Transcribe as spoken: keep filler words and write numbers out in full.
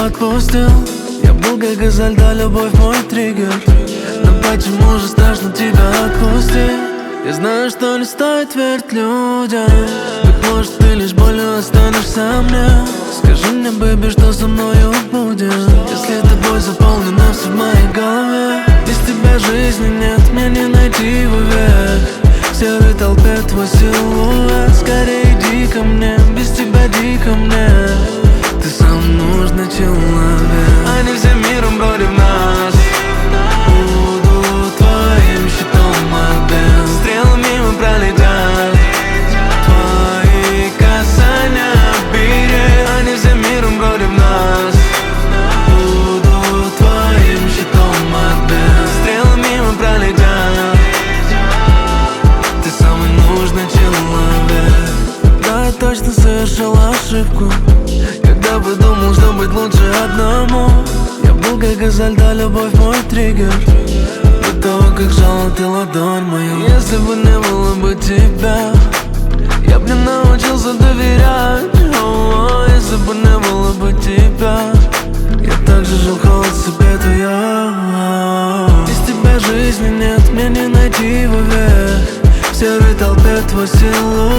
отпустил. Я был как изо льда, любовь мой триггер. Но почему же страшно тебя отпустить? Я знаю, что не стоит верить людям. Быть может, ты лишь болью останешься мне. Скажи мне, бэби, что со мною будет, если тобой заполнено все в моей голове. Без тебя жизни нет, мне не найти вовек. В серой толпе твой силуэт. Скорее иди ко мне, без тебя дико мне. Ты самый нужный человек. Они всем миром против нас. Буду твоим щитом от бед. Стрелы мимо пролетят. Твои касания берег. Они всем миром против нас. Буду твоим щитом от бед. Стрелы мимо пролетят. Ты самый нужный человек. Да, я точно совершил ошибку, когда подумал, что быть лучше одному. Я был как изо льда, любовь мой триггер. До того, как сжала ты ладонь мою. Если бы не было бы тебя, я б не научился доверять. О-о, если бы не было бы тебя, я так же жил холод себе твоя. Без тебя жизни нет, мне не найти вовек. В серой толпе твой силуэт.